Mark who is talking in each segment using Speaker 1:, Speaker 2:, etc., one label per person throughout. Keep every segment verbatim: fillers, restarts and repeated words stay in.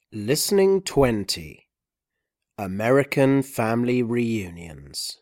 Speaker 1: Listening twenty. American Family Reunions.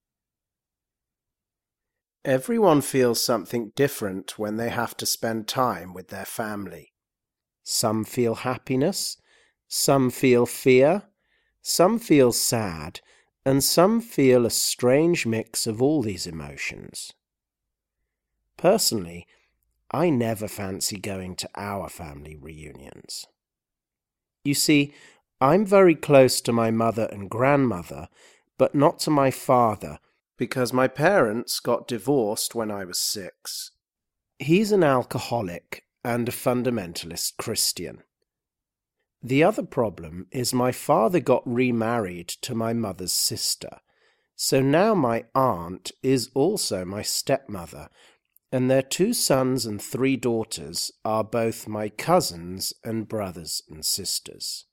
Speaker 1: Everyone feels something different when they have to spend time with their family. Some feel happiness, some feel fear, some feel sad, and some feel a strange mix of all these emotions. Personally, I never fancy going to our family reunions. You see, I'm very close to my mother and grandmother, but not to my father, because my parents got divorced when I was six. He's an alcoholic and a fundamentalist Christian. The other problem is my father got remarried to my mother's sister, so now my aunt is also my stepmother, and their two sons and three daughters are both my cousins and brothers and sisters.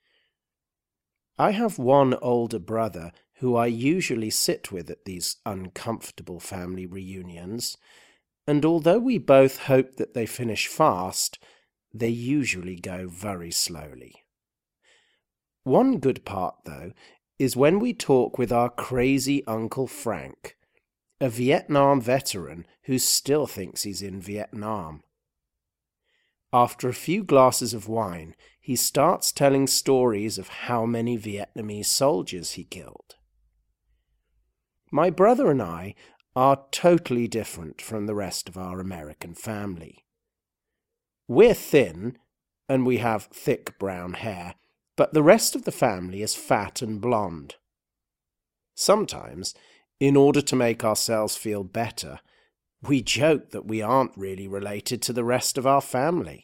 Speaker 1: I have one older brother who I usually sit with at these uncomfortable family reunions, and although we both hope that they finish fast, they usually go very slowly. One good part, though, is when we talk with our crazy Uncle Frank, a Vietnam veteran who still thinks he's in Vietnam. After a few glasses of wine, he starts telling stories of how many Vietnamese soldiers he killed. My brother and I are totally different from the rest of our American family. We're thin, and we have thick brown hair, but the rest of the family is fat and blonde. Sometimes, in order to make ourselves feel better, we joke that we aren't really related to the rest of our family.